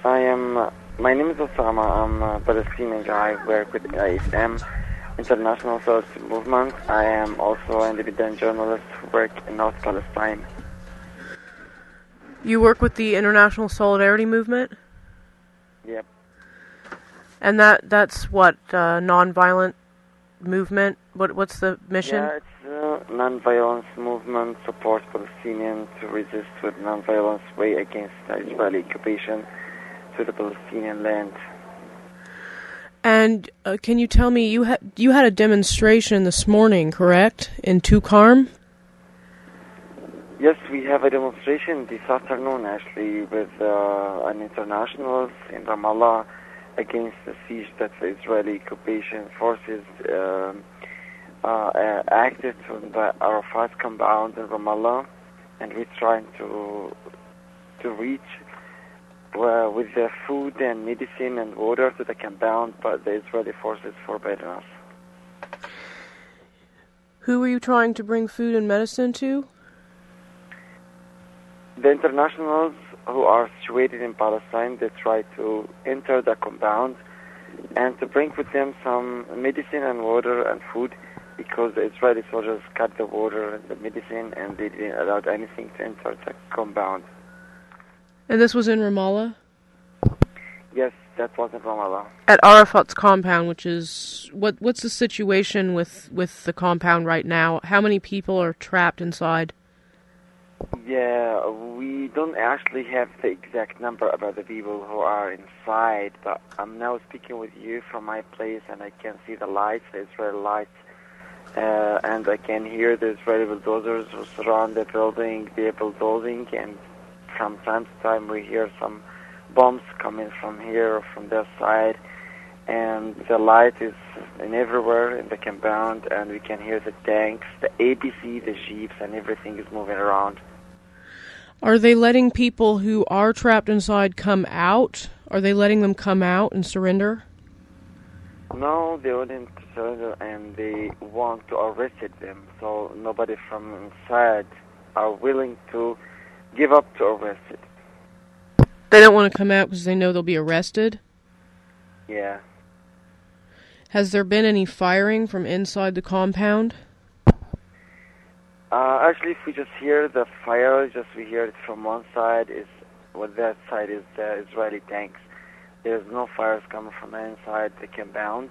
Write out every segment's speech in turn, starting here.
I am. My name is Osama. I'm a Palestinian guy. I work with ISM, International Solidarity Movement. I am also an independent journalist who work in North Palestine. You work with the International Solidarity Movement? Yep. And that's what, non-violent movement? What's the mission? Yeah, it's a non-violence movement, support Palestinians to resist with non-violence way against the Israeli occupation to the Palestinian land. And can you tell me, you had a demonstration this morning, correct, in Tukarm? Yes, we have a demonstration this afternoon, actually, with an internationals in Ramallah against the siege that the Israeli occupation forces acted on the Arafat compound in Ramallah, and we're trying to reach with the food and medicine and water to the compound, but the Israeli forces forbidden us. Who are you trying to bring food and medicine to? The internationals who are situated in Palestine, they try to enter the compound and to bring with them some medicine and water and food, because the Israeli soldiers cut the water and the medicine and they didn't allow anything to enter the compound. And this was in Ramallah? Yes, that was in Ramallah. At Arafat's compound, which is... What's the situation with the compound right now? How many people are trapped inside? Yeah, we don't actually have the exact number about the people who are inside, but I'm now speaking with you from my place, and I can see the lights, the Israeli lights, and I can hear the Israeli bulldozers who surround the building, they're bulldozing, and from time to time we hear some bombs coming from here or from their side, and the light is everywhere in the compound, and we can hear the tanks, the ABC, the jeeps, and everything is moving around. Are they letting people who are trapped inside come out? Are they letting them come out and surrender? No, they wouldn't surrender, and they want to arrest them, so nobody from inside are willing to give up to arrest it. They don't want to come out because they know they'll be arrested? Yeah. Has there been any firing from inside the compound? Actually, if we just hear the fire, we hear it from one side, that side is the Israeli tanks. There's no fires coming from inside the compound.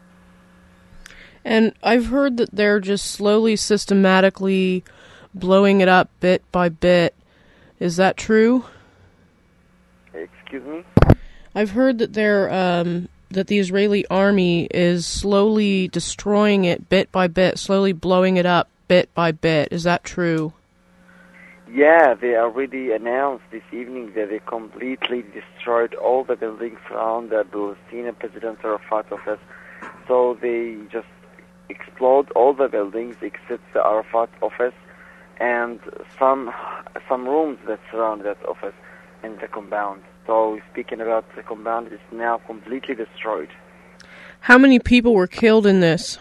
And I've heard that they're just slowly, systematically blowing it up bit by bit. Is that true? Excuse me? I've heard that that the Israeli army is slowly destroying it bit by bit, slowly blowing it up bit by bit. Is that true? Yeah, they already announced this evening that they completely destroyed all the buildings around the Palestinian President Arafat office. So they just explode all the buildings except the Arafat office and some rooms that surround that office in the compound. So speaking about the compound, it's now completely destroyed. How many people were killed in this?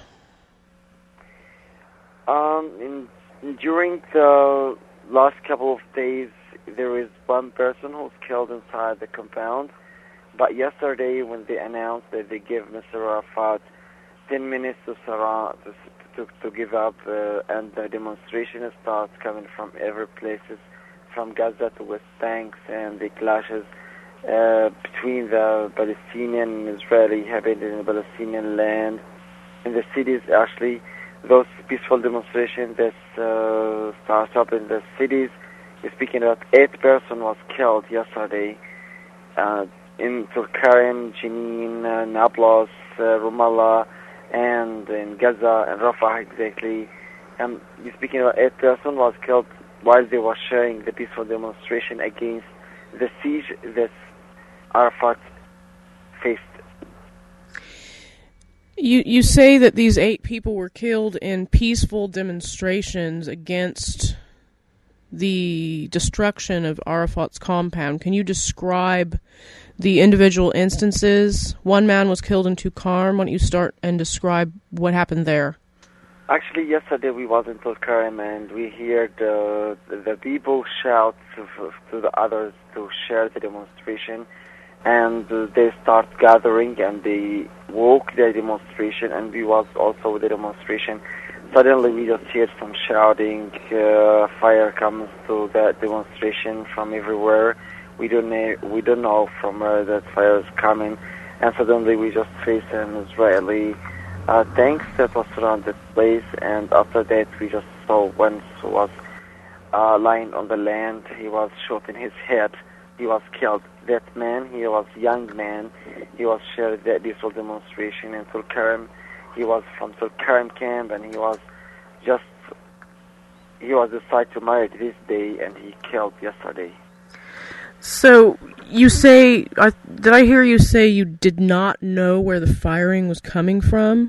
During the last couple of days, there is one person who was killed inside the compound. But yesterday, when they announced that they give Mr. Arafat 10 minutes to give up, and the demonstration starts coming from every places, from Gaza to West Bank, and the clashes between the Palestinian and Israeli happened in the Palestinian land, in the cities actually. Those peaceful demonstrations that start up in the cities. Speaking about 8 persons was killed yesterday in Tulkarm, Jenin, Nablus, Ramallah, and in Gaza and Rafah exactly. Speaking about 8 persons was killed while they were sharing the peaceful demonstration against the siege that Arafat faced. You say that these 8 people were killed in peaceful demonstrations against the destruction of Arafat's compound. Can you describe the individual instances? One man was killed in Tukarm. Why don't you start and describe what happened there? Actually, yesterday we was in Tulkarm and we heard the people shout to the others to share the demonstration. and they start gathering and they woke the demonstration, and we was also with the demonstration. Suddenly we just hear some shouting, fire comes to the demonstration from everywhere. We don't know from where that fire is coming, and suddenly we just faced an Israeli tanks that was around this place, and after that we just saw one who was lying on the land. He was shot in his head. He was killed. That man, he was a young man. He was shared the peaceful demonstration in Tulkarm. He was from Tulkarm camp, and he was decided to marry this day, and he killed yesterday. So you say, did I hear you say you did not know where the firing was coming from?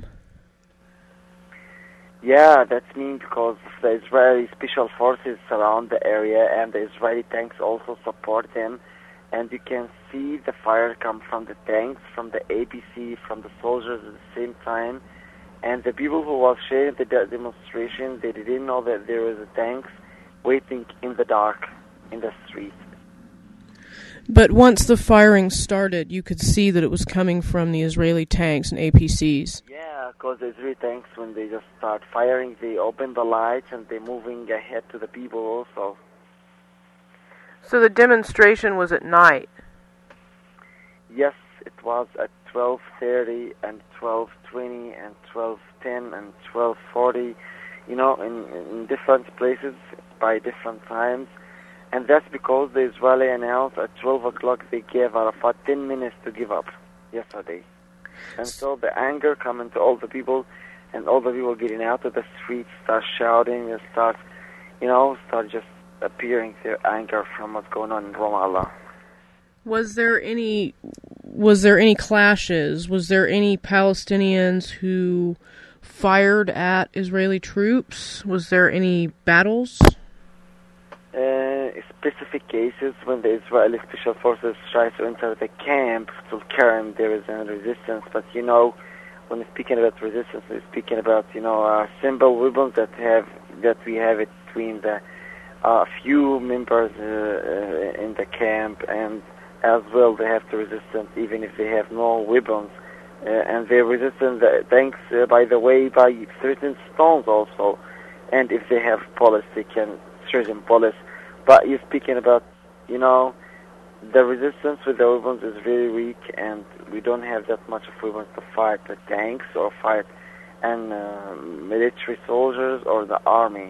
Yeah, that's mean because the Israeli special forces surround the area, and the Israeli tanks also support them. And you can see the fire come from the tanks, from the APC, from the soldiers at the same time. And the people who was sharing the demonstration, they didn't know that there was a tanks waiting in the dark in the street. But once the firing started, you could see that it was coming from the Israeli tanks and APCs. Yeah, because the Israeli tanks, when they just start firing, they open the lights and they're moving ahead to the people also. So the demonstration was at night? Yes, it was at 12:30 and 12:20 and 12:10 and 12:40, in different places by different times. And that's because the Israeli announced at 12 o'clock they gave Arafat 10 minutes to give up yesterday. And so the anger coming to all the people, and all the people getting out of the streets, start shouting, and start just appearing their anger from what's going on in Ramallah. Was there any clashes? Was there any Palestinians who fired at Israeli troops? Was there any battles? Specific cases when the Israeli special forces try to enter the camp to Tulkarm, there is a resistance. But when we're speaking about resistance, we're speaking about simple weapons that we have it between the few members in the camp, and as well they have to resistance even if they have no weapons, and they resist thanks by the way by certain stones also, and if they have bullets they can certain bullets. But you're speaking about, the resistance with the weapons is very weak, and we don't have that much of weapons to fight the tanks or fight and military soldiers or the army.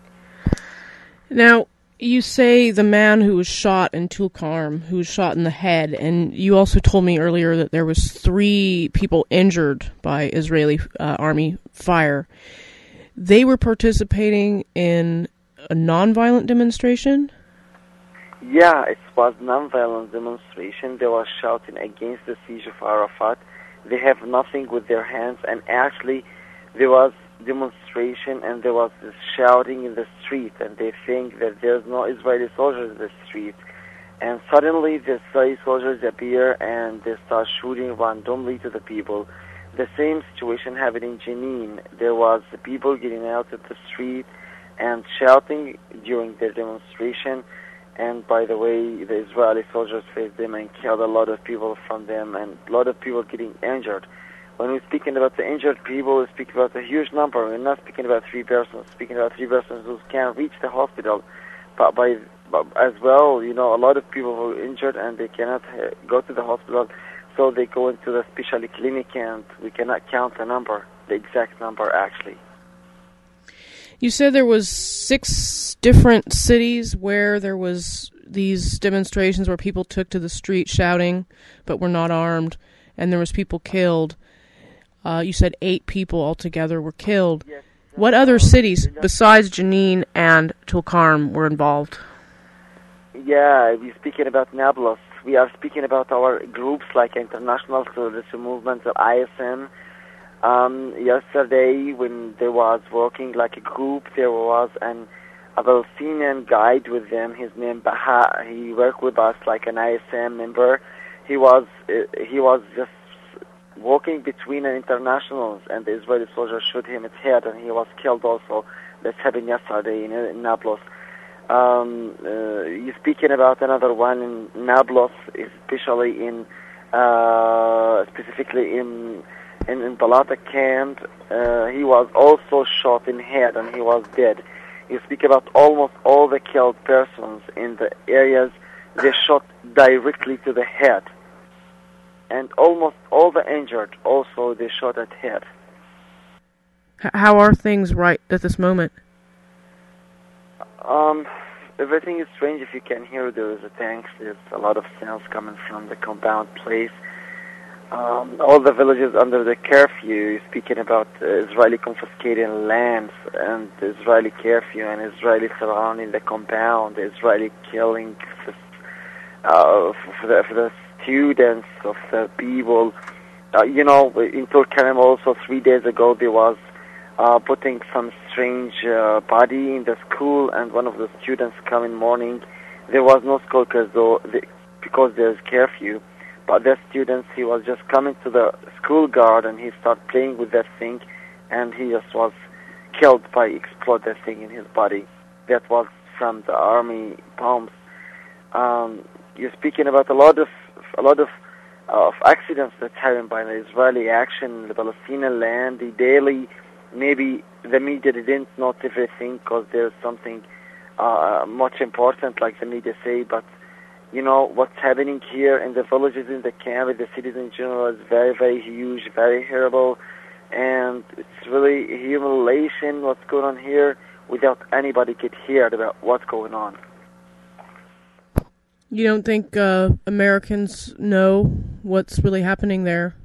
Now, you say the man who was shot in Tulkarm, who was shot in the head, and you also told me earlier that there was 3 people injured by Israeli army fire. They were participating in a non-violent demonstration? Yeah, it was non-violent demonstration. They were shouting against the siege of Arafat. They have nothing with their hands, and actually there was demonstration and there was this shouting in the street, and they think that there's no Israeli soldiers in the street. And suddenly the Israeli soldiers appear and they start shooting randomly to the people. The same situation happened in Jenin. There was people getting out of the street and shouting during their demonstration, and by the way, the Israeli soldiers faced them and killed a lot of people from them, and a lot of people getting injured. When we're speaking about the injured people, we speak about a huge number. We're not speaking about 3 persons. We're speaking about 3 persons who can't reach the hospital. But as well, a lot of people who are injured and they cannot go to the hospital, so they go into the specialty clinic, and we cannot count the exact number actually. You said there was 6 different cities where there was these demonstrations where people took to the street shouting but were not armed, and there was people killed. You said 8 people altogether were killed. Yes. What other cities besides Jenin and Tulkarm were involved? Yeah, we're speaking about Nablus. We are speaking about our groups like International Solidarity Movement, or ISM. Yesterday, when there was working like a group, there was a Palestinian guide with them. His name Baha. He worked with us like an ISM member. He was just walking between an internationals, and the Israeli soldier shot him in his head, and he was killed also. That happened yesterday in Nablus. You're speaking about another one in Nablus, especially in specifically in Balata camp. He was also shot in head and he was dead. You speak about almost all the killed persons in the areas they shot directly to the head, and almost all the injured also they shot at head. How are things right at this moment? Everything is strange. If you can hear, there is a tank. There's a lot of sounds coming from the compound place. All the villages under the curfew, speaking about Israeli confiscating lands and Israeli curfew and Israeli surrounding the compound, Israeli killing for the students of the people. In Tulkarm also 3 days ago there was putting some strange body in the school, and one of the students come in morning. There was no school because there's curfew. But the students, he was just coming to the school guard and he started playing with that thing, and he just was killed by explode that thing in his body. That was from the army bombs. You're speaking about a lot of accidents that's happened by the Israeli action in the Palestinian land. The daily, maybe the media didn't note everything because there's something much important like the media say, but what's happening here in the villages, in the camp, in the cities in general is very, very huge, very horrible, and it's really humiliation what's going on here without anybody get heard about what's going on. You don't think Americans know what's really happening there?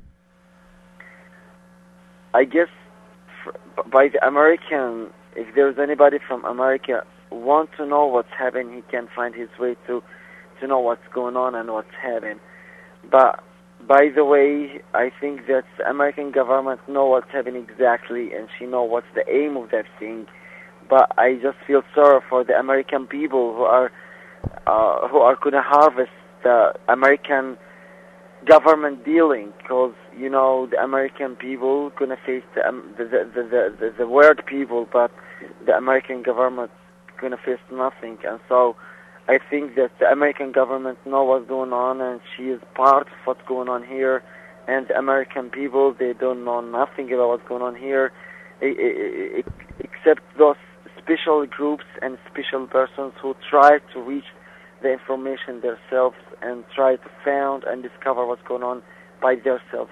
I guess by the American, if there's anybody from America want to know what's happening, he can find his way to know what's going on and what's happening. But by the way, I think that the American government know what's happening exactly, and she know what's the aim of that thing. But I just feel sorry for the American people who are going to harvest the American government dealing, because the American people going to face the world people, but the American government going to face nothing, and so I think that the American government know what's going on, and she is part of what's going on here, and the American people, they don't know nothing about what's going on here, except those special groups and special persons who try to reach the information themselves and try to find and discover what's going on by themselves.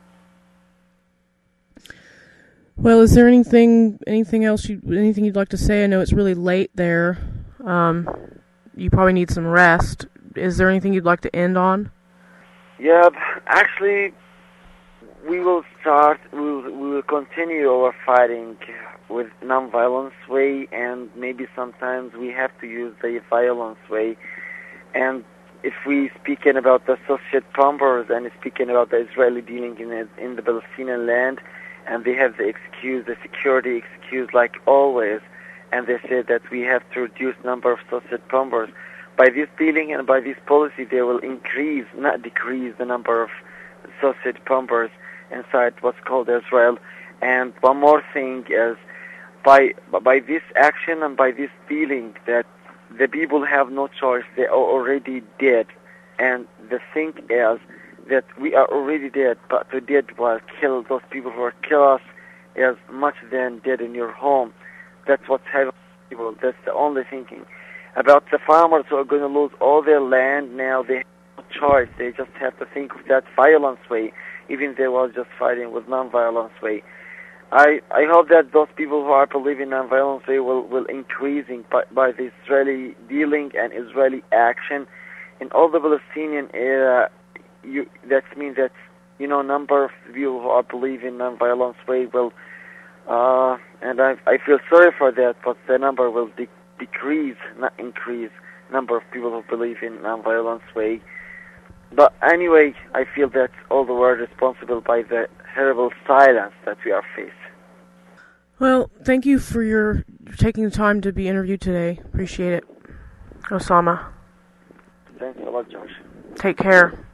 Well, is there anything else anything you'd like to say? I know it's really late there. You probably need some rest. Is there anything you'd like to end on? Yeah, actually, we will continue our fighting with non-violence way, and maybe sometimes we have to use the violence way. And if we speaking about the Associate bombers and speaking about the Israeli dealing in the Palestinian land, and they have the excuse, the security excuse like always, and they said that we have to reduce number of Associate bombers. By this dealing and by this policy, they will increase, not decrease, the number of Associate bombers inside what's called Israel. And one more thing is, by this action and by this dealing, that the people have no choice. They are already dead. And the thing is that we are already dead, but to dead will kill those people who are kill us as much than dead in your home. That's what's happening to people. That's the only thinking. About the farmers who are going to lose all their land now, they have no choice. They just have to think of that violence way, even if they was just fighting with non-violence way. I hope that those people who are believing non-violence way will increasing by the Israeli dealing and Israeli action in all the Palestinian area. That means that number of people who are believing non-violence way will, and I feel sorry for that, but the number will decrease, not increase. Number of people who believe in non-violence way. But anyway, I feel that all the world responsible by the terrible silence that we are facing. Well, thank you for your taking the time to be interviewed today. Appreciate it. Osama. Thanks a lot, Josh. Take care.